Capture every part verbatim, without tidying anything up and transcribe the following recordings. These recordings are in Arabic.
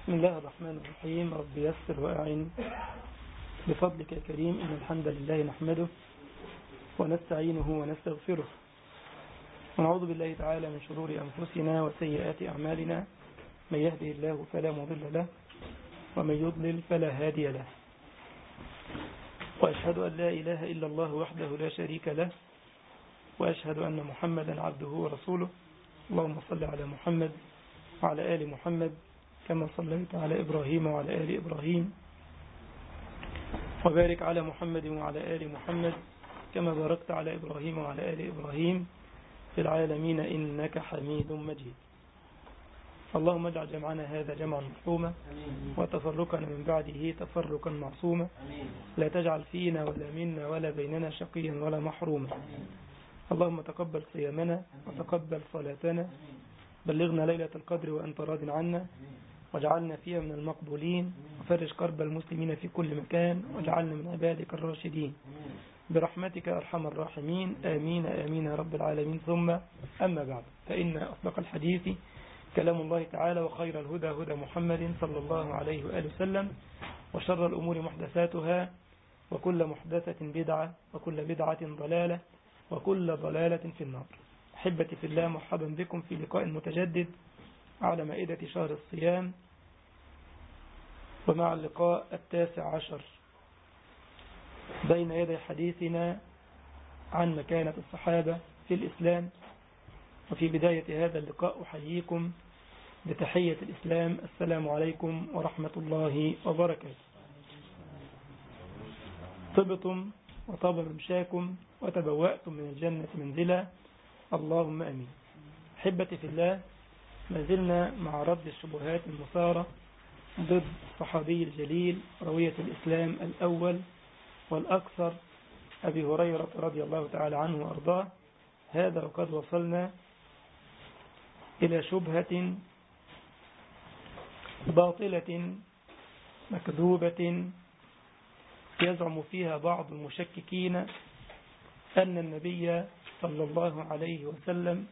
بسم الله الرحمن الرحيم. رب يسر وأعن بفضلك يا كريم. إن الحمد لله نحمده ونستعينه ونستغفره ونعوذ بالله تعالى من شرور أنفسنا وسيئات أعمالنا. من يهده الله فلا مضل له ومن يضلل فلا هادي له، وأشهد أن لا إله إلا الله وحده لا شريك له، وأشهد أن محمدا عبده ورسوله. اللهم صل على محمد وعلى آل محمد كما صليت على إبراهيم وعلى آل إبراهيم، وبارك على محمد وعلى آل محمد كما باركت على إبراهيم وعلى آل إبراهيم في العالمين إنك حميد مجيد. اللهم اجعل جمعنا هذا جمعا مرحوما وتفرقنا من بعده تفرقا معصوما، لا تجعل فينا ولا منا ولا بيننا شقيا ولا محروما. اللهم تقبل صيامنا وتقبل صلاتنا، بلغنا ليلة القدر وأنت راض عنا، واجعلنا فيها من المقبولين، وفرج كرب المسلمين في كل مكان، واجعلنا من عبادك الراشدين برحمتك أرحم الراحمين. آمين آمين يا رب العالمين. ثم أما بعد، فإن أصدق الحديث كلام الله تعالى، وخير الهدى هدى محمد صلى الله عليه وآله وسلم، وشر الأمور محدثاتها، وكل محدثة بدعة، وكل بدعة ضلالة، وكل ضلالة في النار. أحبتي في الله، مرحبا بكم في لقاء متجدد على مائدة شهر الصيام، ومع اللقاء التاسع عشر بين يدي حديثنا عن مكانة الصحابة في الإسلام. وفي بداية هذا اللقاء أحييكم بتحية الإسلام: السلام عليكم ورحمة الله وبركاته. طبتم وطاب ممشاكم وتبوأتم من الجنة منزلا، اللهم أمين. أحبتي في الله، ما زلنا مع رد الشبهات المثارة ضد الصحابي الجليل روية الإسلام الأول والأكثر أبي هريرة رضي الله تعالى عنه وأرضاه. هذا وقد وصلنا إلى شبهة باطلة مكذوبة يزعم فيها بعض المشككين أن النبي صلى الله عليه وسلم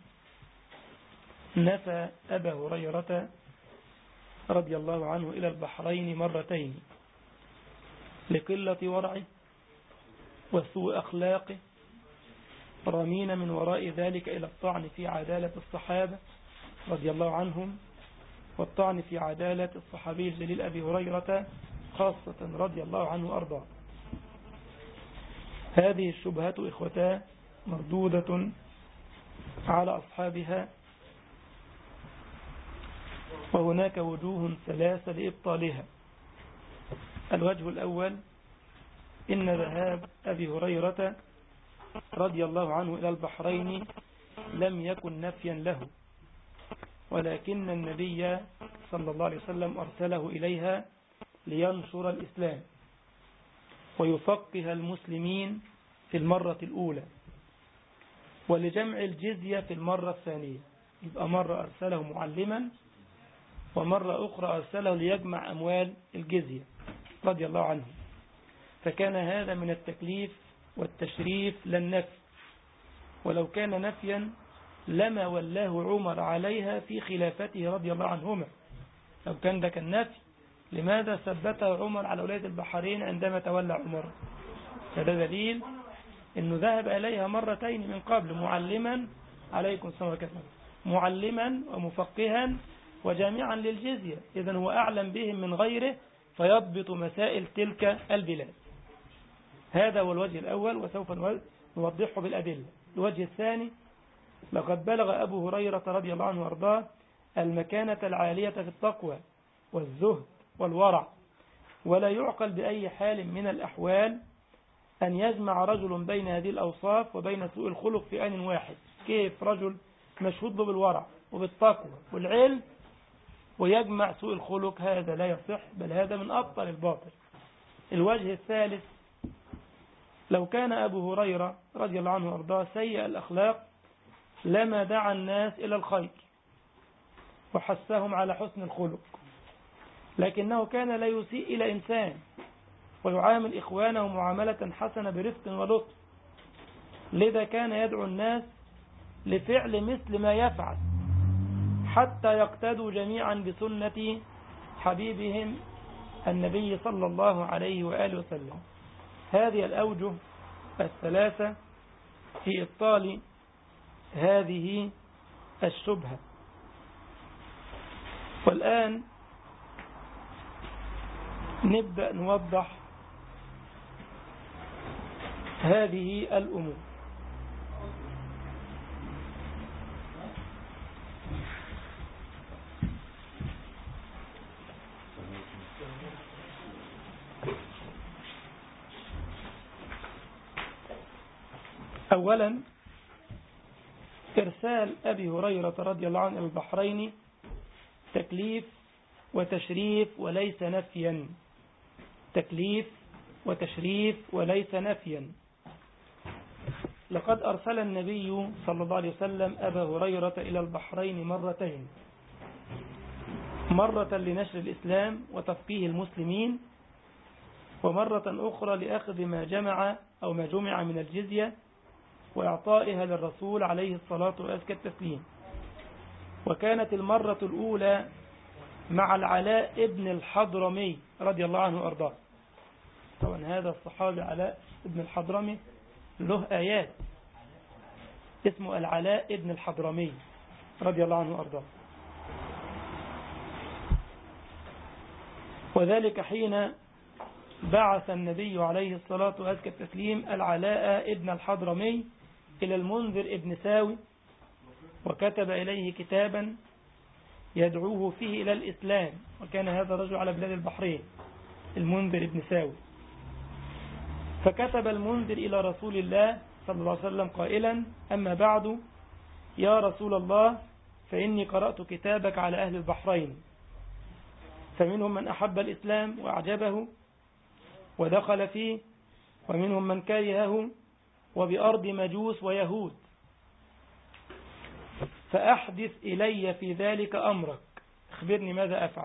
نفى أبا هريرة رضي الله عنه إلى البحرين مرتين لقلة ورعه وسوء أخلاقه، رامين من وراء ذلك إلى الطعن في عدالة الصحابة رضي الله عنهم، والطعن في عدالة الصحابي الجليل أبي هريرة خاصة رضي الله عنه وأرضاه. هذه الشبهات إخوتاه مردودة على أصحابها، وهناك وجوه ثلاثة لإبطالها. الوجه الأول: إن ذهاب أبي هريرة رضي الله عنه إلى البحرين لم يكن نفيا له، ولكن النبي صلى الله عليه وسلم أرسله إليها لينشر الإسلام ويفقه المسلمين في المرة الأولى، ولجمع الجزية في المرة الثانية. يبقى مرة أرسله معلما، ومرة أخرى أرسله ليجمع أموال الجزية رضي الله عنه. فكان هذا من التكليف والتشريف لا النفي، ولو كان نفيا لما ولاه عمر عليها في خلافته رضي الله عنهما. لو كان ده كان نفي، لماذا ثبته عمر على ولاية البحرين عندما تولى عمر؟ فده دليل أنه ذهب إليها مرتين من قبل معلما، عليكم السلام عليكم، معلما ومفقها وجامعا للجزية. إذن هو أعلم بهم من غيره، فيضبط مسائل تلك البلاد. هذا هو الوجه الأول، وسوف نوضحه بالأدلة. الوجه الثاني: لقد بلغ أبو هريرة رضي الله عنه وارضاه المكانة العالية في التقوى والزهد والورع، ولا يعقل بأي حال من الأحوال أن يجمع رجل بين هذه الأوصاف وبين سوء الخلق في آن واحد. كيف رجل مشهود بالورع وبالتقوى والعلم ويجمع سوء الخلق؟ هذا لا يصح، بل هذا من أبطل الباطل. الوجه الثالث: لو كان أبو هريرة رضي الله عنه وارضاه سيء الأخلاق لما دعا الناس إلى الخير وحثهم على حسن الخلق، لكنه كان لا يسيء إلى إنسان، ويعامل إخوانه معاملة حسنة برفق ولطف. لذا كان يدعو الناس لفعل مثل ما يفعل حتى يقتدوا جميعا بسنة حبيبهم النبي صلى الله عليه وآله وسلم. هذه الأوجه الثلاثة في إبطال هذه الشبهة. والآن نبدأ نوضح هذه الأمور. أولا إرسال أبي هريرة رضي الله عنه إلى البحرين تكليف وتشريف وليس نفيا. تكليف وتشريف وليس نفيا. لقد أرسل النبي صلى الله عليه وسلم أبا هريرة إلى البحرين مرتين، مرة لنشر الإسلام وتفقيه المسلمين، ومرة أخرى لأخذ ما جمع أو ما جمع من الجزية وإعطائها للرسول عليه الصلاة وأزكى التسليم. وكانت المرة الأولى مع العلاء ابن الحضرمي رضي الله عنه وأرضاه. طبعا هذا الصحابي علاء ابن الحضرمي له آيات، اسمه العلاء ابن الحضرمي رضي الله عنه وأرضاه. وذلك حين بعث النبي عليه الصلاة وأزكى التسليم العلاء ابن الحضرمي إلى المنذر ابن ساوي، وكتب إليه كتابا يدعوه فيه إلى الإسلام. وكان هذا الرجل على بلاد البحرين المنذر ابن ساوي. فكتب المنذر إلى رسول الله صلى الله عليه وسلم قائلا: أما بعد يا رسول الله، فإني قرأت كتابك على أهل البحرين، فمنهم من أحب الإسلام وأعجبه ودخل فيه، ومنهم من كرهه، وبأرض مجوس ويهود، فأحدث إلي في ذلك أمرك، اخبرني ماذا أفعل.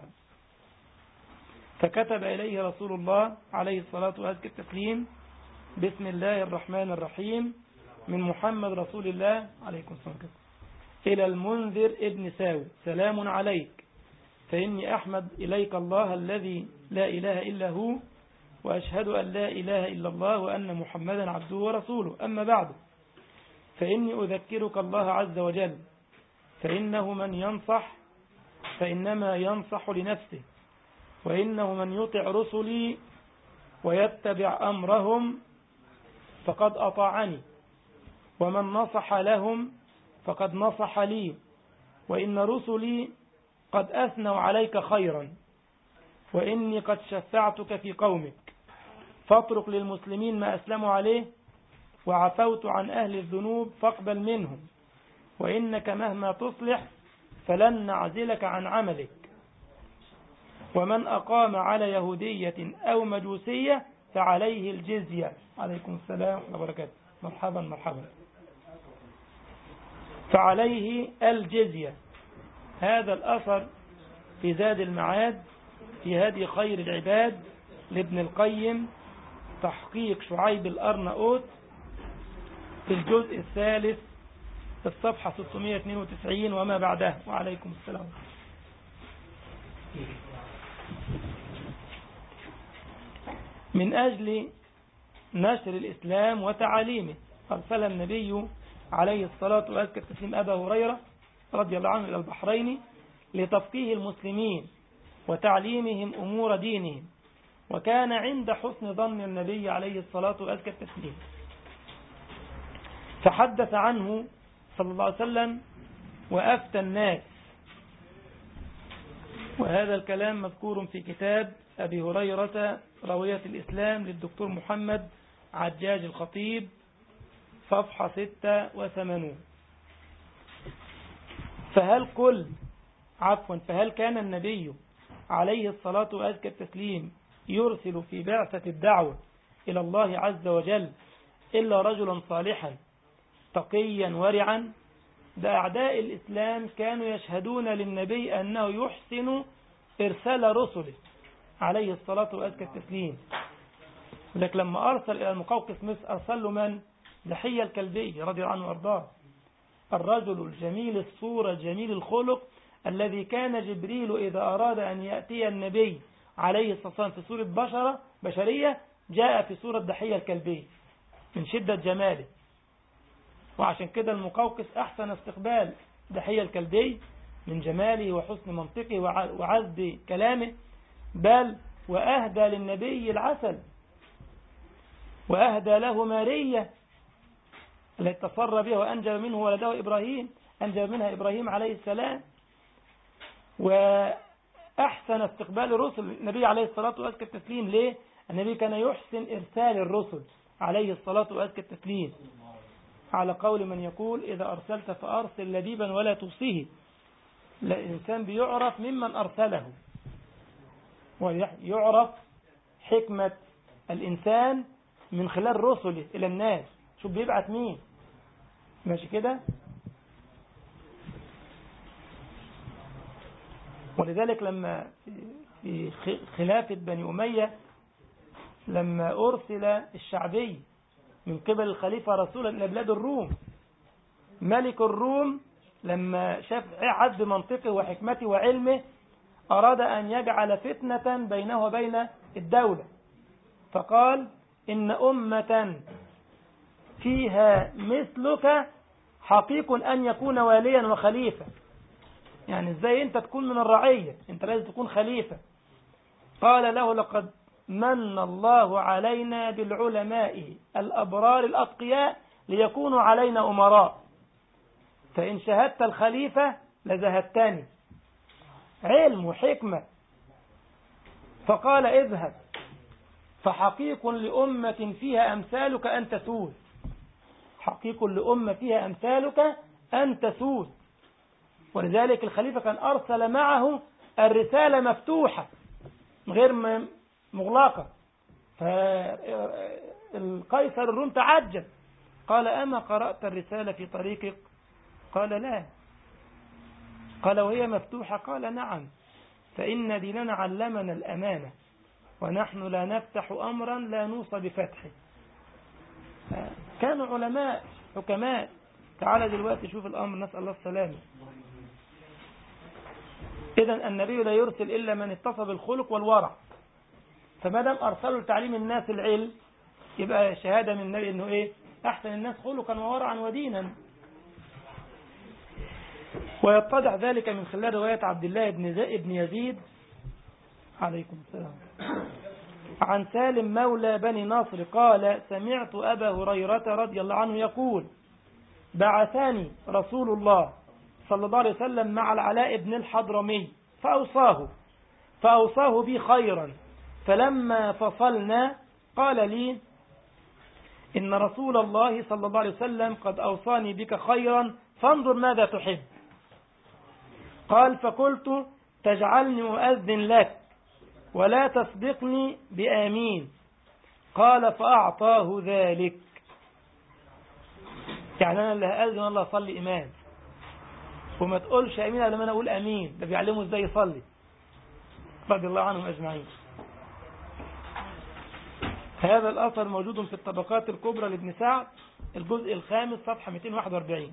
فكتب إليه رسول الله عليه الصلاة وأزكى التسليم: بسم الله الرحمن الرحيم، من محمد رسول الله عليكم السلام إلى المنذر ابن ساوي، سلام عليك، فإني أحمد إليك الله الذي لا إله إلا هو، وأشهد أن لا إله إلا الله وأن محمدا عبده ورسوله. أما بعد، فإني أذكرك الله عز وجل، فإنه من ينصح فإنما ينصح لنفسه، وإنه من يطع رسلي ويتبع أمرهم فقد أطاعني، ومن نصح لهم فقد نصح لي، وإن رسلي قد أثنوا عليك خيرا، وإني قد شفعتك في قومك، فاترك للمسلمين ما أسلموا عليه، وعفوت عن أهل الذنوب فاقبل منهم، وإنك مهما تصلح فلن نعزلك عن عملك، ومن أقام على يهودية أو مجوسية فعليه الجزية. عليكم السلام ورحمة الله وبركاته. مرحبا مرحبا. فعليه الجزية. هذا الأثر في زاد المعاد في هدي خير العباد لابن القيم، تحقيق شعيب الأرناؤوط، في الجزء الثالث في الصفحة ستمائة واثنين وتسعين وما بعدها. وعليكم السلام. من أجل نشر الإسلام وتعاليمه أرسل النبي عليه الصلاة والسلام أبا هريرة رضي الله عنه إلى البحرين لتفقيه المسلمين وتعليمهم أمور دينهم، وكان عند حسن ظن النبي عليه الصلاة والسلام، فحدث عنه صلى الله عليه وسلم وأفتى الناس. وهذا الكلام مذكور في كتاب أبي هريرة روية الإسلام للدكتور محمد عجاج الخطيب، صفحة ستة وثمانون. فهل كل عفوا فهل كان النبي عليه الصلاة وأزكى التسليم يرسل في بعثة الدعوة إلى الله عز وجل إلا رجلا صالحا تقيا ورعا؟ ده أعداء الإسلام كانوا يشهدون للنبي أنه يحسن إرسال رسله عليه الصلاة وأزكى التسليم. لكن لما أرسل إلى المقوقس مصر أرسل له من؟ دحية الكلبي رضي الله عنه وأرضاه، الرجل الجميل الصورة الجميل الخلق الذي كان جبريل إذا أراد أن يأتي النبي عليه الصلاة والسلام في صورة بشرة بشرية جاء في صورة دحية الكلبية من شدة جماله. وعشان كده المقوقس أحسن استقبال دحية الكلبي من جماله وحسن منطقه وعذب كلامه، بل وأهدى للنبي العسل وأهدى له مارية التي تصر بها وأنجب منه ولده إبراهيم، أنجب منها إبراهيم عليه السلام. وأحسن استقبال الرسل النبي عليه الصلاة وأزكى التسليم. ليه؟ النبي كان يحسن إرسال الرسل عليه الصلاة وأزكى التسليم، على قول من يقول إذا أرسلت فأرسل لبيبا ولا توصيه. الإنسان بيعرف ممن أرسله، ويعرف حكمة الإنسان من خلال رسله إلى الناس. شوف بيبعث مين، ماشي كده. ولذلك لما في خلافة بني أمية لما أرسل الشعبي من قبل الخليفة رسولا إلى بلاد الروم، ملك الروم لما شاف عد منطقه وحكمته وعلمه أراد أن يجعل فتنة بينه وبين الدولة، فقال إن أمة فيها مثلك حقيق أن يكون واليا وخليفة. يعني إزاي أنت تكون من الرعية، أنت لازم تكون خليفة. قال له لقد من الله علينا بالعلماء الأبرار الأتقياء ليكونوا علينا أمراء، فإن شهدت الخليفة لزهدتني. علم وحكمة. فقال اذهب فحقيق لأمة فيها أمثالك أن تسود، حقيق لأمة فيها أمثالك أن تسود. ولذلك الخليفة كان أرسل معه الرسالة مفتوحة غير مغلقة. فالقيصر الروم تعجب، قال أما قرأت الرسالة في طريقك؟ قال لا. قال وهي مفتوحة؟ قال نعم، فإن ديننا علمنا الأمانة ونحن لا نفتح أمرا لا نوصى بفتحه. كانوا علماء حكماء. تعالى دلوقتي شوف الأمر، نسأل الله السلامة. إذن النبي لا يرسل إلا من اتصف بالخلق والورع، فما دام أرسلوا لتعليم الناس العلم يبقى شهادة من النبي إنه إيه؟ أحسن الناس خلقا وورعا ودينا. ويتضح ذلك من خلال رواية عبد الله بن يزيد عليكم السلام عن سالم مولى بني ناصر قال سمعت أبا هريرة رضي الله عنه يقول بعثني رسول الله صلى الله عليه وسلم مع العلاء بن الحضرمي فأوصاه فأوصاه بي خيرا، فلما فصلنا قال لي إن رسول الله صلى الله عليه وسلم قد أوصاني بك خيرا فانظر ماذا تحب. قال فقلت تجعلني أؤذن لك ولا تسبقني بآمين. قال فأعطاه ذلك، يعني أنا اللي هأذن والله أصلي إمام، وما تقولش أمين لما أنا أقول أمين. ده بيعلمه إزاي يصلي رضي الله عنهم أجمعين. هذا الأثر موجود في الطبقات الكبرى لابن سعد الجزء الخامس صفحة مئتين وواحد وأربعين.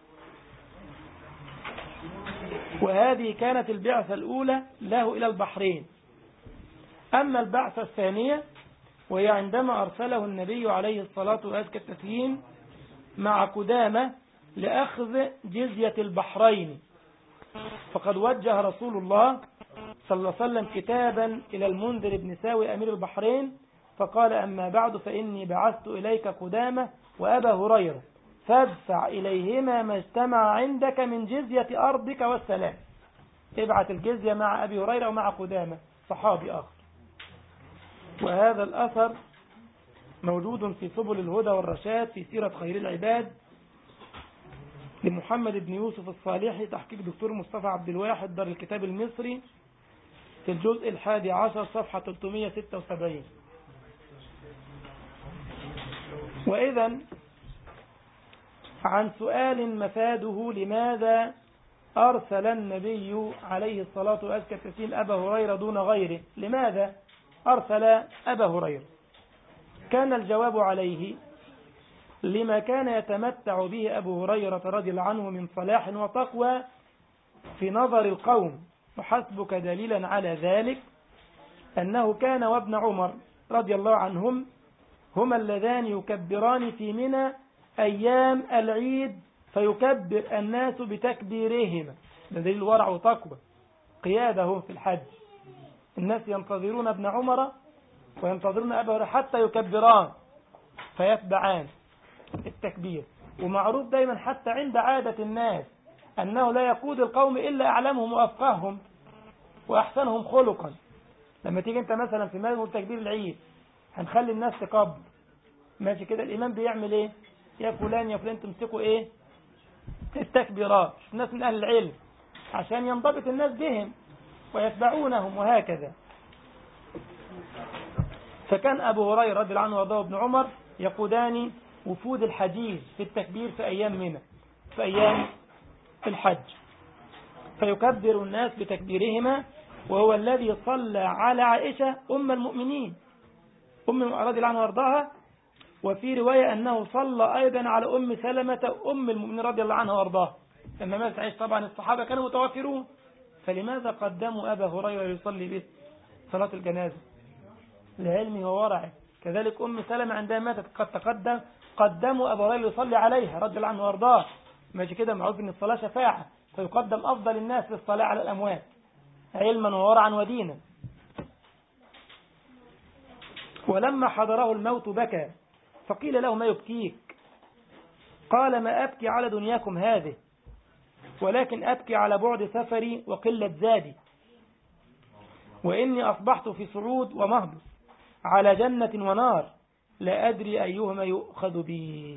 وهذه كانت البعثة الأولى له إلى البحرين. أما البعثة الثانية وهي عندما أرسله النبي عليه الصلاة وأزكى التسليم مع قدامة لأخذ جزية البحرين، فقد وجه رسول الله صلى الله عليه وسلم كتابا إلى المنذر بن ساوي أمير البحرين فقال أما بعد فإني بعثت إليك قدامة وأبا هريرة فادفع إليهما ما اجتمع عندك من جزية أرضك والسلام. ابعت الجزية مع أبي هريرة ومع قدامة صحابي آخر. وهذا الأثر موجود في سبل الهدى والرشاد في سيرة خير العباد لمحمد بن يوسف الصالحي تحقيق دكتور مصطفى عبد الواحد دار الكتاب المصري في الجزء الحادي عشر صفحة ثلاثمئة وستة وسبعين. وإذا عن سؤال مفاده لماذا أرسل النبي عليه الصلاة والسلام أبا هريرة دون غيره، لماذا أرسل أبا هريرة؟ كان الجواب عليه لما كان يتمتع به أبو هريرة رضي الله عنه من صلاح وتقوى في نظر القوم، وحسبك دليلا على ذلك أنه كان وابن عمر رضي الله عنهم هما اللذان يكبران في منى أيام العيد، فيكبر الناس بتكبيرهما. ده دليل ورع وتقوى، قيادهم في الحج. الناس ينتظرون ابن عمر وينتظرون أبا هريرة حتى يكبران فيتبعان التكبير. ومعروف دايما حتى عند عادة الناس أنه لا يقود القوم إلا أعلمهم وأفقههم وأحسنهم خلقا. لما تيجي أنت مثلا في مجمع تكبير العيد هنخلي الناس تكبر، ماشي كده، الإمام بيعمل إيه؟ يا فلان يا فلان تمسكوا إيه؟ التكبيرات، الناس من أهل العلم، عشان ينضبط الناس بهم ويتبعونهم وهكذا. فكان أبو هريرة رضي الله عنه وارضاه وابن عمر يقودان وفود الحجيج في التكبير في أيام منى، في أيام الحج، فيكبر الناس بتكبيرهما، وهو الذي صلى على عائشة أم المؤمنين أم رضي الله عنها وارضاها. وفي رواية أنه صلى أيضا على أم سلمة أم المؤمنين رضي الله عنها وارضاها لما مات عائشة. طبعا الصحابة كانوا متوافرون، فلماذا قدموا أبا هريرة يصلي به صلاة الجنازة؟ لعلمه وورعه. كذلك أم سلمة عندما ماتت قد تقدم قدموا أبا هريرة يصلي عليها رضي الله عنه وارضاه. ماشي كده، معروف أن الصلاة شفاعة، فيقدم أفضل الناس للصلاة على الأموات علما وورعا ودينا. ولما حضره الموت بكى، فقيل له ما يبكيك؟ قال ما أبكي على دنياكم هذه، ولكن أبكي على بعد سفري وقلة زادي، وإني أصبحت في صعود ومهبط على جنة ونار، لا أدري أيهما يؤخذ بي.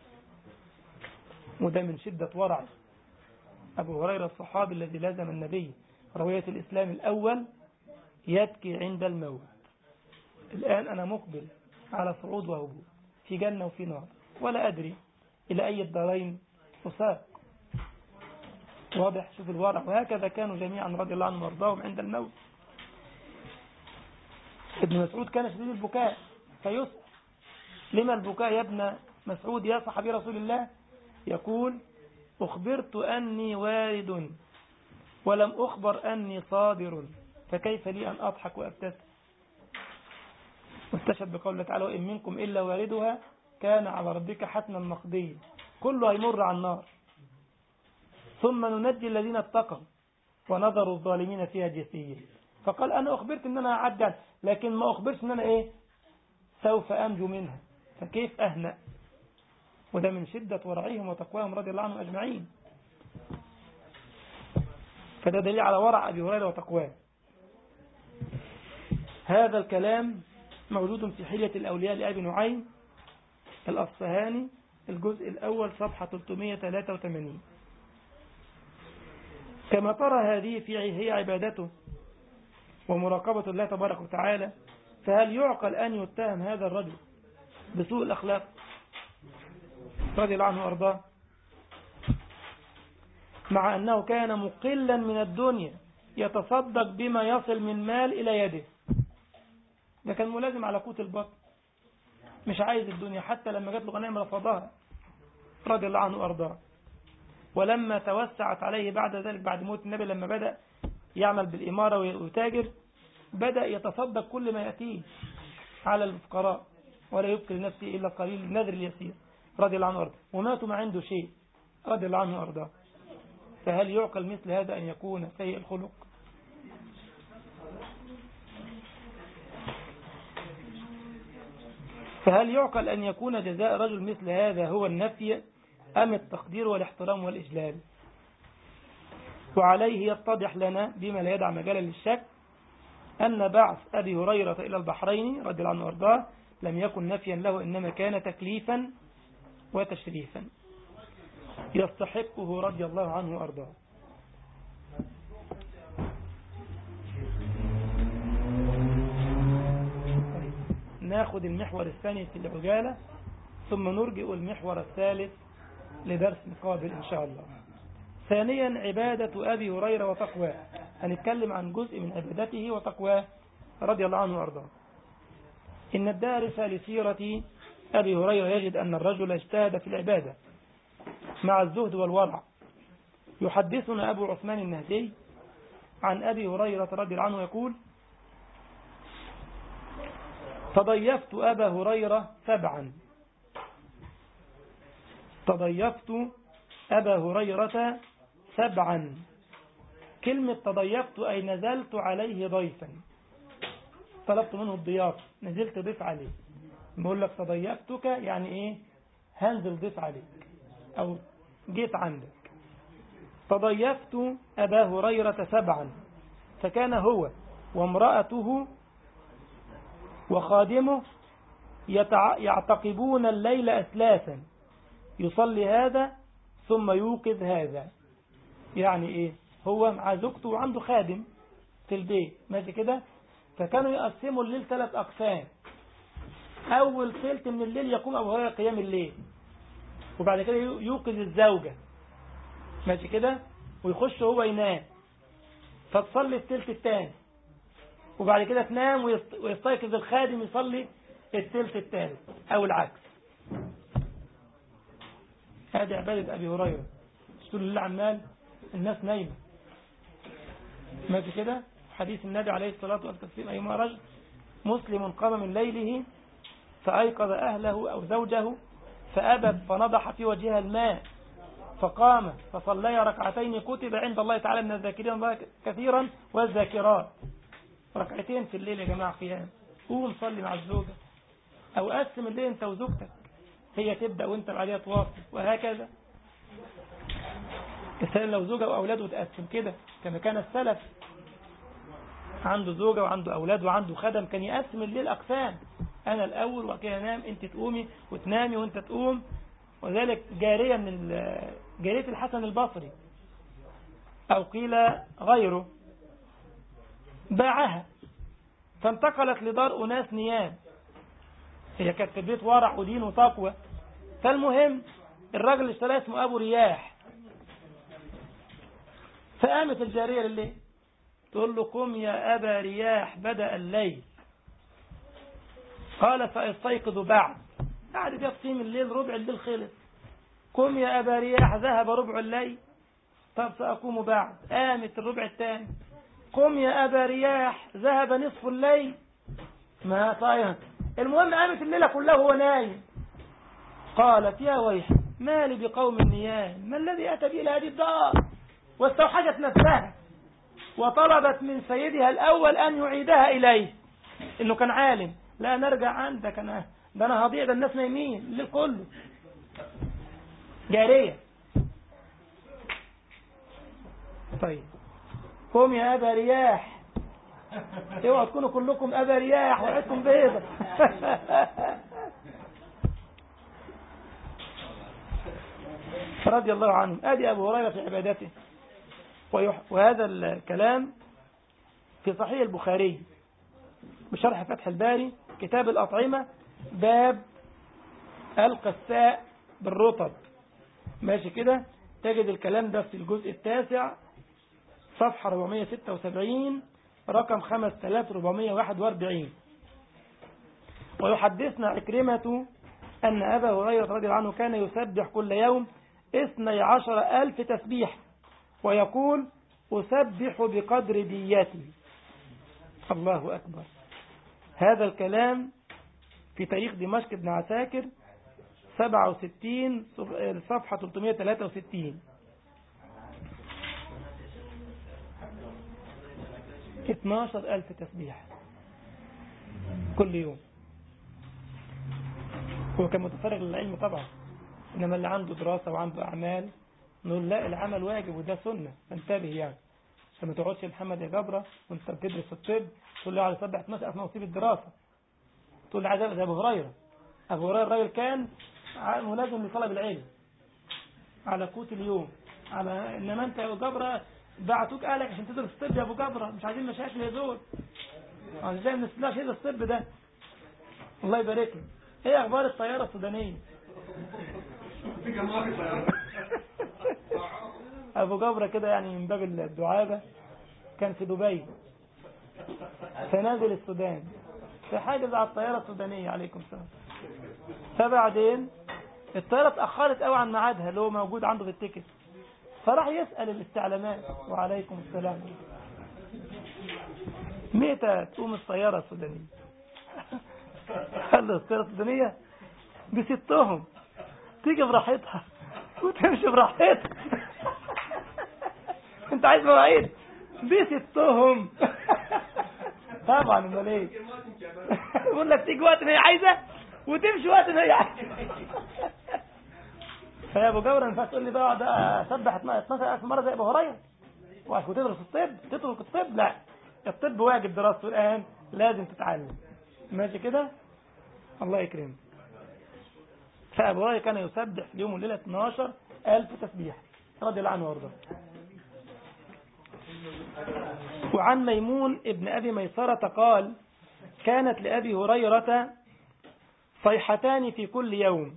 وده من شدة ورع أبو هريرة الصحابي الذي لازم النبي روية الإسلام الأول يبكي عند الموت. الآن أنا مقبل على صعود وهبوط في جنة وفي نار، ولا أدري إلى أي الدارين أساق. واضح؟ شوف الورع. وهكذا كانوا جميعا رضي الله عنهم وارضاهم عند الموت. ابن مسعود كان شديد البكاء، فيسأل لما البكاء يا ابن مسعود يا صحابي رسول الله؟ يقول أخبرت أني وارد ولم أخبر أني صابر، فكيف لي أن أضحك وأبتسم؟ واستشهد بقوله تعالى وإن منكم إلا واردها كان على ربك حتما مقضيا. كله هيمر على النار، ثم ننجي الذين اتقوا ونذر الظالمين فيها جثيا. فقال أنا أخبرت أن أنا أعدي، لكن ما أخبرت أن أنا إيه سوف أنجو منها، فكيف أهنأ؟ وده من شدة ورعهم وتقواهم رضي الله عنهم أجمعين. فده دليل على ورع أبي هريرة وتقواه. هذا الكلام موجود في حلية الأولياء لأبي نعيم الأصفهاني الجزء الأول صفحة ثلاثمائة وثلاثة وثمانين. كما ترى هذه في هي عبادته ومراقبة الله تبارك وتعالى. فهل يعقل أن يتهم هذا الرجل بسوء الأخلاق رضي الله عنه وأرضاه، مع أنه كان مقلا من الدنيا يتصدق بما يصل من مال إلى يده؟ ده كان ملازم على قوت البطن، مش عايز الدنيا، حتى لما جات له غنائم رفضها رضي الله عنه وأرضاه. ولما توسعت عليه بعد ذلك بعد موت النبي، لما بدأ يعمل بالإمارة ويتاجر، بدأ يتصدق كل ما يأتيه على الفقراء ولا يبقي لنفسه إلا قليل النذر اليسير رضي الله عنه وأرضاه، وماتوا ما عنده شيء رضي الله عنه وأرضاه. فهل يعقل مثل هذا أن يكون سيء الخلق؟ فهل يعقل أن يكون جزاء رجل مثل هذا هو النفي أم التقدير والاحترام والإجلال؟ وعليه يتضح لنا بما لا يدع مجالا للشك أن بعث أبي هريرة إلى البحرين رضي الله عنه وارضاه لم يكن نفيا له، إنما كان تكليفا وتشريفا يستحقه رضي الله عنه وارضاه. ناخذ المحور الثاني في العجالة، ثم نرجئ المحور الثالث لدرس قابل إن شاء الله. ثانيا عبادة أبي هريرة وتقواه. هنتكلم عن جزء من عبادته وتقواه رضي الله عنه وارضاه. إن الدارس لسيرة أبي هريرة يجد أن الرجل اجتهد في العبادة مع الزهد والورع، يحدثنا أبو عثمان النهدي عن أبي هريرة رضي الله عنه يقول: تضيفت أبا هريرة سبعا تضيفت أبا هريرة سبعا كلمة تضيفت أي نزلت عليه ضيفا، طلبت منه الضيافة، نزلت ضيف عليه. بقول لك تضيفتك يعني إيه؟ هنزل ضيف عليك أو جيت عندك. تضيفت أبا هريرة سبعا فكان هو وامرأته وخادمه يعتقبون الليل أثلاثا، يصلي هذا ثم يوقظ هذا. يعني إيه؟ هو مع زوجته وعنده خادم في البيت ماشي كده، فكانوا يقسموا الليل ثلاث أقسام. أول ثلث من الليل يقوم أبو هريرة قيام الليل، وبعد كده يوقظ الزوجة ماشي كده، ويخش هو ينام فتصلي الثلث الثاني، وبعد كده تنام ويستيقظ الخادم يصلي الثلث الثالث أو العكس. هذه عبادة أبي هريرة. رسول الله عمال الناس نايمة ماشي كده. حديث النبي عليه الصلاة والسلام: أيما رجل مسلم قام من ليله فأيقظ أهله أو زوجه فأبت فنضح في وجهها الماء فقام فصلي ركعتين كتب عند الله تعالى من الذاكرين الله كثيرا والذاكرات. ركعتين في الليل يا جماعة قيام. قوم صلي مع الزوجة أو قسم الليل أنت وزوجتك، هي تبدأ وأنت بعدها تواصل، وهكذا. السلام لو زوجة وأولاده تقسم كده كما كان السلف، عنده زوجة وعنده أولاد وعنده خدم كان يقسم الليل أقسام، أنا الأول وكده أنام، أنت تقومي وتنامي وأنت تقوم. وذلك جارية من جارية الحسن البصري أو قيل غيره باعها فانتقلت لدار أناس نيام، هي كانت في البيت ورع ودين وتقوى. فالمهم الراجل اشترى اسمه أبو رياح، فقامت الجارية لليل تقول له: قم يا أبا رياح بدأ الليل. قال: فاستيقظ بعد بعد كده تقيم الليل، ربع الليل خلص. قم يا أبا رياح ذهب ربع الليل. طب سأقوم بعد. قامت الربع الثاني. قم يا أبا رياح ذهب نصف الليل. ما طاير. المهم قامت الليلة كلها وهو نايم. قالت: يا ويح ما لي بقوم النيام، ما الذي أتى بي إلى هذه الدار؟ واستوحشت نفسها وطلبت من سيدها الأول أن يعيدها إليه، إنه كان عالم. لا نرجع عندك، أنا ده أنا هضيع، ده الناس نايمين الليل كله. جارية. طيب قوم يا أبا رياح، اوعوا تكونوا كلكم أبا رياح وعدكم بيضة. رضي الله عنه. أدي أبو هريرة في عبادته. وهذا الكلام في صحيح البخاري بشرح فتح الباري كتاب الأطعمة باب القساء بالرطب ماشي كده. تجد الكلام ده في الجزء التاسع صفحة أربعمائة وستة وسبعين رقم خمسة آلاف وأربعمائة وواحد وأربعين. ويحدثنا عكرمة أن أبا هريرة رضي الله عنه كان يسبح كل يوم اثني عشر ألف تسبيح ويقول: أسبح بقدر ديتي. الله أكبر. هذا الكلام في تاريخ دمشق بن عساكر سبعة وستين صفحة ثلاثمائة وثلاثة وستين. اثني عشر ألف تسبيح كل يوم. هو كان متفرغ للعلم طبعا، إنما اللي عنده دراسة وعنده أعمال نقول لا، العمل واجب وده سنة، فانتبه يعني. عشان ما تقعدش محمد يا جبرة وانت بتدرس الطب تقول له على سبع اثني عشر أثناء وسيب الدراسة، تقول لي عايز زي أبو هريرة. أبو هريرة الراجل كان ملازم لطلب العلم على قوت اليوم، على إنما أنت يا أبو جبرة بعتوك أهلك عشان تدرس الطب يا أبو جبرة، مش عايزين مشاكل يا زول، ازاي ما نسلاش هذا الطب ده. الله يبارك له. ايه اخبار الطيارة السودانية؟ ابو جبرة كده يعني من باب الدعابة كان في دبي فنازل السودان فحاجز على الطيارة السودانية عليكم السلام. فبعدين الطيارة اتأخرت قوي عن ميعادها اللي هو موجود عنده في التيكت، فراح يسأل الاستعلامات. وعليكم السلام. متى تقوم السيارة السودانية؟ قال له السيارة السودانية بستهم، تيجي براحتها وتمشي براحتها. انت عايز مواعيد؟ بستهم. طبعا امال ايه؟ يقول لك تيجي وقت ما هي عايزه وتمشي وقت ما هي عايزه. فيا ابو جوره ينفع تقول لي بقى ده اسبح اتناشر ألف مره زي ابو هريره وعشان تدرس الطب تترك الطب؟ لا، الطب واجب دراسته الان، لازم تتعلم. ماشي كده؟ الله يكرمك. فابو هريره كان يسبح في اليوم والليله اتناشر ألف تسبيح رضي الله عنه وارضاه. وعن ميمون ابن أبي ميسرة قال كانت لأبي هريرة صيحتان في كل يوم،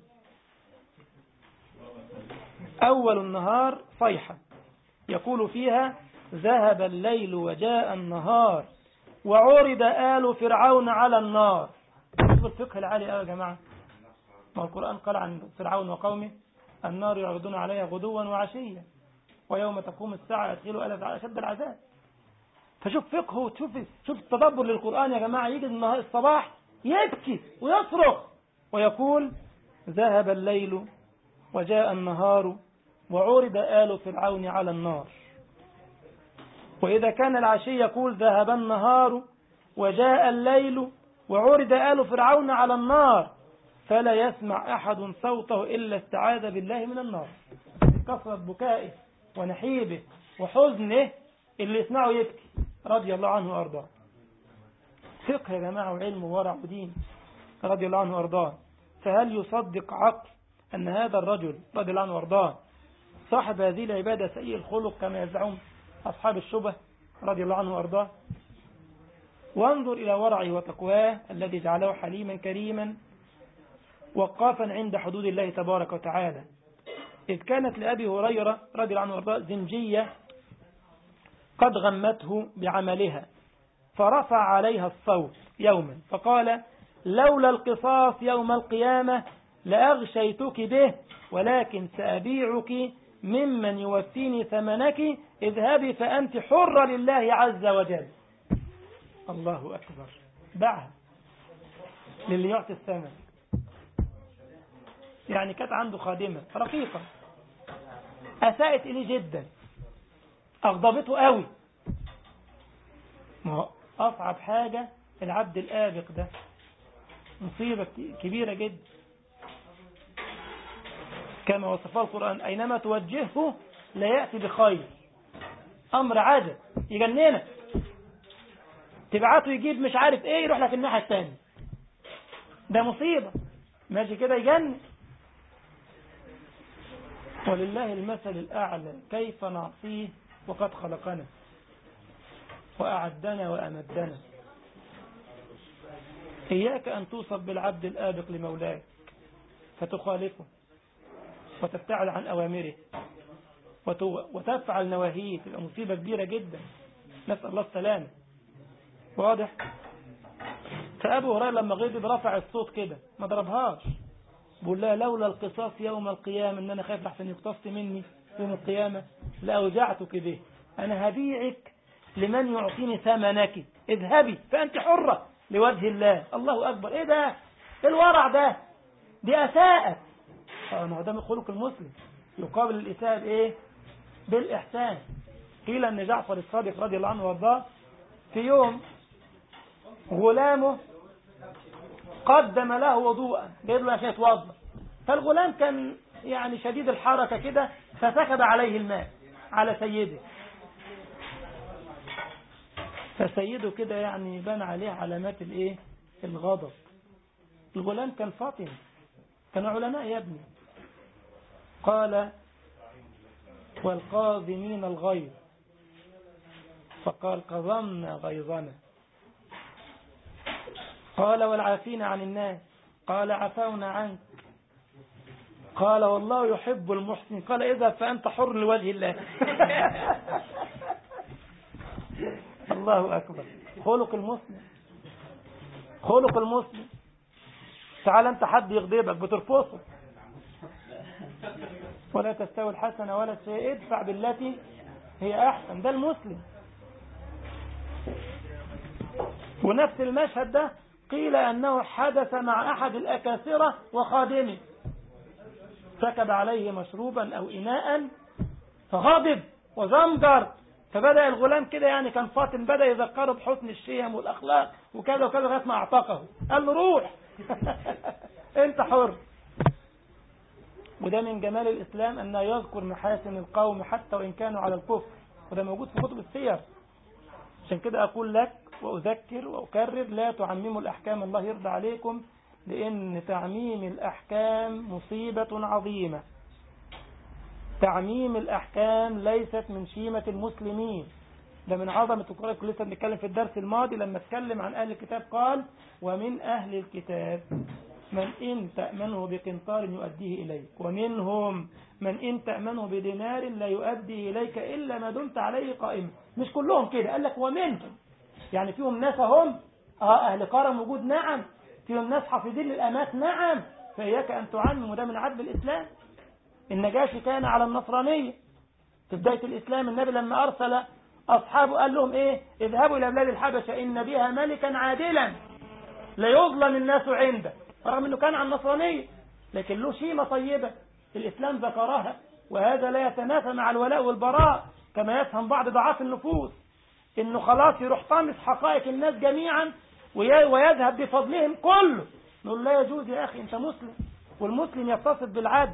أول النهار صيحة يقول فيها ذهب الليل وجاء النهار وعرض آل فرعون على النار. الفقه العالي يا جماعة، ما القرآن قال عن فرعون وقومه النار يعرضون عليها غدوا وعشيا ويوم تقوم الساعة يدخلوا آل فرعون أشد العذاب. فشوف فقهه، شوف شوف التدبر للقرآن يا جماعة. يجي النهار الصباح يبكي ويصرخ ويقول ذهب الليل وجاء النهار وعرض آل فرعون على النار. وإذا كان العشي يقول ذهب النهار وجاء الليل وعرض آل فرعون على النار فلا يسمع أحد صوته إلا استعاذ بالله من النار. كثرة بكائه ونحيبه وحزنه اللي يسمعه يبكي رضي الله عنه وأرضاه. فقه يا جماعة وعلم وورع ودين رضي الله عنه وأرضاه. فهل يصدق عقل أن هذا الرجل رضي الله عنه وأرضاه صاحب هذه العبادة سيء الخلق كما يزعم أصحاب الشبه رضي الله عنه وأرضاه؟ وانظر إلى ورعه وتقواه الذي جعله حليما كريما وقافا عند حدود الله تبارك وتعالى. إذ كانت لأبي هريرة رضي الله عنه وأرضاه زنجية قد غمته بعملها فرفع عليها الصوت يوما فقال لولا القصاص يوم القيامة لأغشيتك به ولكن سأبيعك ممن يوفيني ثمنك اذهبي فأنت حرة لله عز وجل. الله أكبر. باعها للي يعطي الثمن. يعني كانت عنده خادمة رقيقة أساءت إليه جدا أغضبته قوي. ما أصعب حاجة العبد الآبق ده مصيبة كبيرة جدا كما وصفه القرآن أينما توجهه لا يأتي بخير. أمر عجب يجننك، تبعته يجيب مش عارف ايه يروح لك الناحية الثانية. ده مصيبة ماشي كده يجنن. ولله المثل الأعلى كيف نعصيه وقد خلقنا وأعدنا وأمدنا. إياك أن توصف بالعبد الآبق لمولاك فتخالفه وتبتعد عن أوامره وتفعل نواهيه، تبقى مصيبة كبيرة جدا. نسأل الله السلامة. واضح؟ فأبو هريرة لما غضب رفع الصوت كده ما ضربهاش، بقول لها لولا القصاص يوم القيامة إن أنا خايف لحسن يقتص مني يوم القيامة لأوجعتك به. أنا هبيعك لمن يعطيني ثمنك اذهبي فأنت حرة لوجه الله. الله أكبر. إيه ده؟ إيه الورع ده؟ دي أساءت. ما هو ده من خلق المسلم، يقابل الإساءة بإيه؟ بالإحسان. قيل أن جعفر الصادق رضي الله عنه وارضاه في يوم غلامه قدم له وضوءا جايب له عشان يتوضا، فالغلام كان يعني شديد الحركة كده فسكب عليه الماء على سيده، فسيده كده يعني بان عليه علامات الايه؟ الغضب. الغلام كان فاطن، كانوا علماء يا ابني. قال والقاظمين الغيظ، فقال قضمنا غيظنا. قال والعافين عن الناس، قال عفونا عنك. قال والله يحب المحسن، قال إذا فأنت حر لوجه الله. الله أكبر. خلق المسلم، خلق المسلم. تعال أنت حد يغضبك بترفضه ولا تستوي الحسنة ولا السيئة ادفع بالتي هي أحسن. ده المسلم. ونفس المشهد ده قيل أنه حدث مع أحد الأكاسرة وخادمه، سكب عليه مشروبا أو إناء فغضب وزمجر، فبدأ الغلام كده يعني كان فاطن بدأ يذكره بحسن الشيم والأخلاق وكذا وكذا لغاية ما اعتقه. قال له روح انت حر. وده من جمال الإسلام أنه يذكر محاسن القوم حتى وإن كانوا على الكفر، وده موجود في كتب السير. عشان كده أقول لك وأذكر وأكرر لا تعمموا الأحكام، الله يرضى عليكم، لأن تعميم الأحكام مصيبة عظيمة. تعميم الأحكام ليست من شيمة المسلمين، ده من عظمة القرآن. كنا لسه بنتكلم في الدرس الماضي لما اتكلم عن أهل الكتاب قال ومن أهل الكتاب من إن تأمنه بقنطار يؤديه إليك ومنهم من إن تأمنه بدينار لا يؤدي إليك إلا ما دمت عليه قائما. مش كلهم كده، قال لك ومنهم، يعني فيهم ناس هم آه أهل كرم وجود، نعم، فيهم ناس حافظين للأمات، نعم، فإياك أن تعمم، وده من عدل الإسلام. النجاشي كان على النصرانية في بداية الإسلام، النبي لما أرسل أصحابه قال لهم إيه؟ اذهبوا إلى بلاد الحبشة إن بها ملكا عادلا لا يظلم الناس عنده، رغم أنه كان عن النصرانية لكن له شيمة طيبة الإسلام ذكرها. وهذا لا يتنافى مع الولاء والبراء كما يفهم بعض ضعاف النفوس، إنه خلاص يروح طامس حقائق الناس جميعا ويذهب بفضلهم كله. نقول لا يجوز يا أخي، أنت مسلم والمسلم يتصف بالعدل،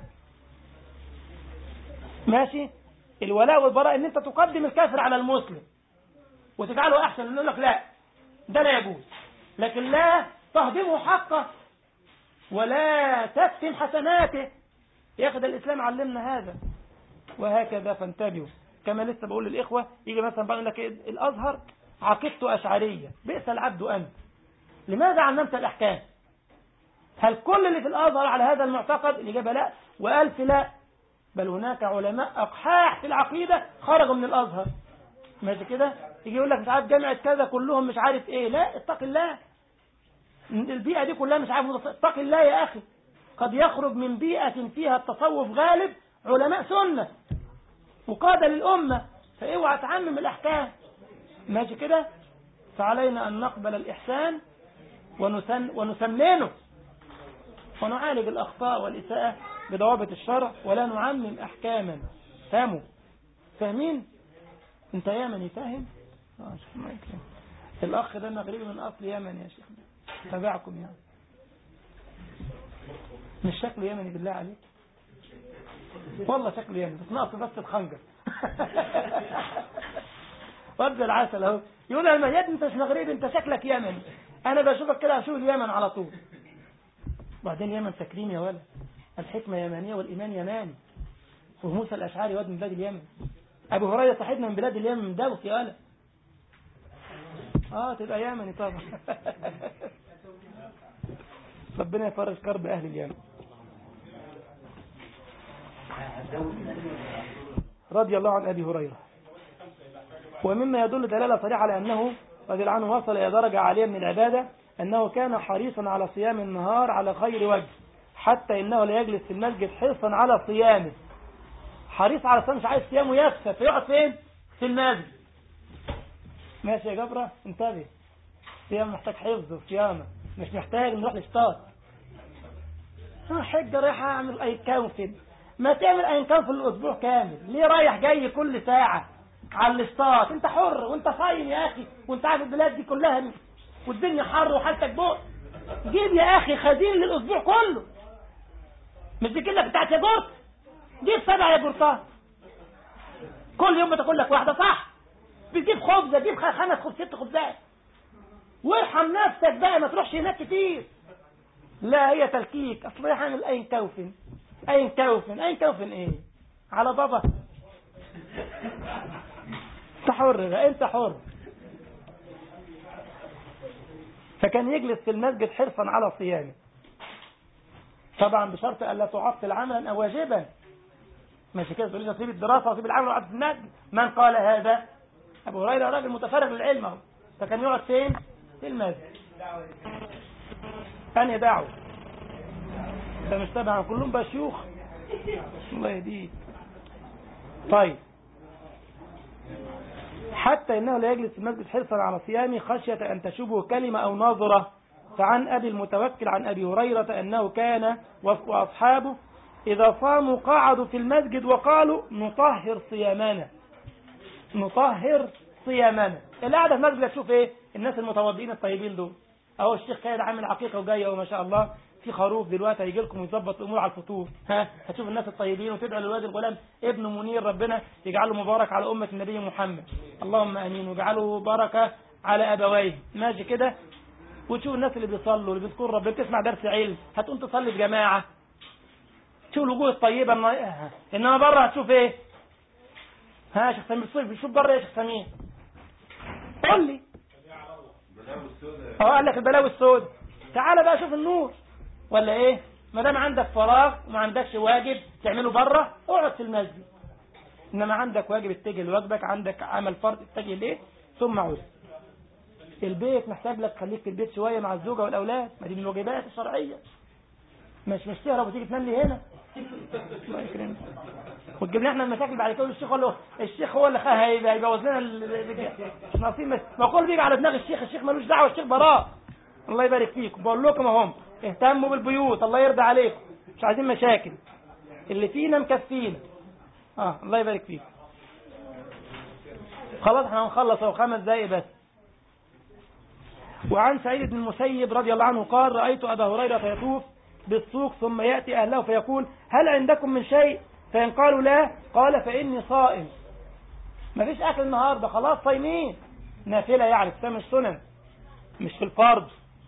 ماشي. الولاء والبراء ان انت تقدم الكافر على المسلم وتجعله احسن، نقول لك لا، ده لا يجوز، لكن لا تهضمه حقه ولا تكتم حسناته. ياخد الاسلام علمنا هذا، وهكذا فانتبهوا. كما لسه بقول للاخوه، يجي مثلا بقول لك الازهر عقيدته اشعريه، بئس العبد انت، لماذا علمت الاحكام؟ هل كل اللي في الازهر على هذا المعتقد؟ الاجابه لا والف لا، بل هناك علماء أقحاح في العقيدة خرجوا من الأزهر، ماشي كده. يجي يقول لك مش عارف جامعة كذا كلهم مش عارف إيه، لا، اتق الله، البيئة دي كلها مش عارف، اتق الله يا أخي. قد يخرج من بيئة فيها التصوف غالب علماء سنة وقادة للأمة، فاوعى تعمم الأحكام، ماشي كده. فعلينا أن نقبل الإحسان ونسن ونسننه ونعالج الأخطاء والإساءة بضوابط الشرع، ولا نعمم أحكاما. فهموا؟ فاهمين؟ انت يمني فاهم؟ آه الأخ ده مغربي من أصل يمني يا شيخنا، تابعكم يعني، مش شكله يمني بالله عليك، والله شكله يمني بس ناقص بس الخنجر. وابدا العسل اهو، يقول يا الميت انت مش مغربي، انت شكلك يمني، انا بشوفك كده اشوف اليمن على طول. بعدين يمن تكريم يا ولد، الحكمة يمانية والإيمان يماني، وموسى الأشعري واد من بلاد اليمن، أبو هريرة صاحبنا من بلاد اليمن من دوس يا ولد، آه تبقى يمني طبعا. ربنا يفرج كرب أهل اليمن. رضي الله عن أبي هريرة. ومما يدل دلالة صريحة على أنه رضي الله عنه وصل إلى درجة عالية من العبادة أنه كان حريصا على صيام النهار على خير وجه، حتى إنه لا يجلس في المسجد حرصا على صيامه، حريص على صيام، مش عايز صيامه يكسر فيقعد فين؟ في المسجد. ماشي يا جبرة، انتبه، صيام محتاج حفظ وصيامه، مش محتاج نروح نشتاط. ها حجة رايحة أعمل أي كوفن، ما تعمل أي كوفن الأسبوع كامل، ليه رايح جاي كل ساعة على الاشتاط؟ انت حر وانت صايم يا أخي، وانت عارف البلاد دي كلها والدنيا حر وحالتك بؤس، جيب يا أخي خزين للأسبوع كله، مش دي كلها بتاعت ياجورت، جيب سبع ياجورتات كل يوم بتاكل لك واحدة، صح؟ بتجيب خبزة، جيب خمس خبز ست خبزات، وارحم نفسك بقى، ما تروحش هناك كتير. لا هي تلكيك، اصل رايح اعمل اين كوفن اين كوفن اين كوفن ايه على بابا، انت حر بقى، انت حر. فكان يجلس في المسجد حرصا على صيامه، طبعا بشرط الا تعطل عملا او واجبا، ماشي كده، تقول لي تسيب الدراسه وتسيب العمل وقعد في المسجد. من قال هذا؟ ابو هريره، راجل متفرغ للعلم اهو، فكان يقعد فين؟ في المسجد. كان يدعو، فمش تبع كلهم بقى شيوخ الله يهديك. طيب، حتى إنه لا يجلس في المسجد حرصا على صيامه خشية أن تشوبه كلمة أو ناظرة. فعن أبي المتوكل عن أبي هريرة أنه كان وأصحابه إذا صاموا قعدوا في المسجد وقالوا نطهر صيامنا نطهر صيامنا. القعدة في المسجد تشوف إيه؟ الناس المتوضئين الطيبين دول. أهو الشيخ كان عامل عقيقة وجاية وما شاء الله في خروف دلوقتي هيجي لكم ويظبط الأمور على الفطور. ها هتشوف الناس الطيبين وتدعو للواد الغلام ابن منير ربنا يجعله مبارك على أمة النبي محمد، اللهم آمين، ويجعله بركة على أبويه. ماشي كده، وتشوف الناس اللي بيصلوا اللي بيذكروا ربنا بتسمع درس علم، هتقوم تصلي في جماعة، تشوف الوجوه الطيبة. إنما بره هتشوف إيه؟ ها يا شيخ سمير بيشوف بره يا شيخ سمير؟ قول لي. اه قال لك البلاوي السود. تعال بقى شوف النور ولا ايه؟ ما دام عندك فراغ وما عندكش واجب تعمله بره اقعد في المسجد، انما عندك واجب اتجه لواجبك، عندك عمل فرض اتجه ليه ثم عود. البيت محتاج لك خليك في البيت شويه مع الزوجه والاولاد، ما دي من الواجبات الشرعيه. مش مش تهرب وتيجي تنام لي هنا الله يكرمك وتجيب لنا احنا المشاكل بعد كده. الشيخ هو الشيخ هو اللي هيبوظ لنا نصيب. ما كل بيجي على دماغ الشيخ، الشيخ ملوش دعوه، الشيخ براء. الله يبارك فيكم، بقول لكم اهم اهتموا بالبيوت، الله يرضى عليكم، مش عايزين مشاكل، اللي فينا مكفينا. اه الله يبارك فيكم. خلاص احنا هنخلص اهو خمس دقايق بس. وعن سعيد بن المسيب رضي الله عنه قال رأيت أبا هريرة يطوف بالسوق ثم يأتي أهله فيقول هل عندكم من شيء؟ فإن قالوا لا قال فإني صائم. ما فيش أكل النهاردة، خلاص صايمين، نافلة يعني في سام السنن مش في الفرض.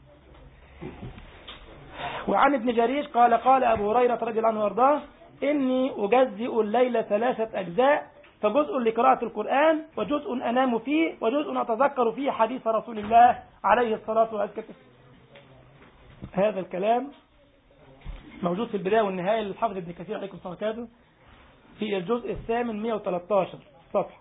وعن ابن جريج قال قال أبو هريرة رضي الله عنه وارضاه إني أجزئ الليل ثلاثة أجزاء، فجزء لقراءة القرآن وجزء أنام فيه وجزء أتذكر فيه حديث رسول الله عليه الصلاة والسلام. هذا الكلام موجود في البداية والنهاية للحافظ ابن كثير عليكم الصلاة والسلام في الجزء الثامن مئة وثلاثة عشر صفحة.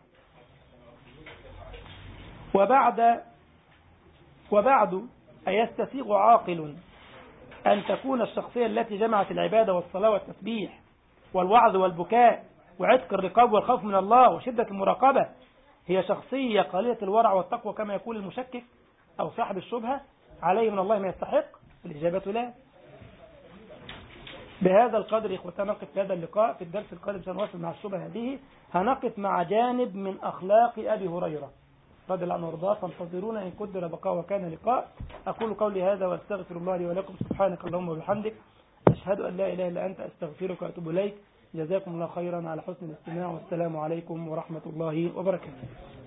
وبعد وبعد أيستسيغ عاقل أن تكون الشخصية التي جمعت العبادة والصلاة والتسبيح والوعظ والبكاء وعتق الرقاب والخوف من الله وشدة المراقبة هي شخصية قليلة الورع والتقوى كما يقول المشكك أو صاحب الشبهة عليه من الله ما يستحق؟ الإجابة لا. بهذا القدر إخوتنا نقف في هذا اللقاء. في الدرس القادم سنواصل مع الشبهة هذه، هنقف مع جانب من أخلاق أبي هريرة رضي الله عنه وارضاه، فانتظرونا إن قدر بقاء وكان لقاء. أقول قولي هذا واستغفر الله لي ولكم، سبحانك اللهم وبحمدك، أشهد أن لا إله إلا أنت، أستغفرك وأتوب إليك. جزاكم الله خيرا على حسن الاستماع، والسلام عليكم ورحمة الله وبركاته.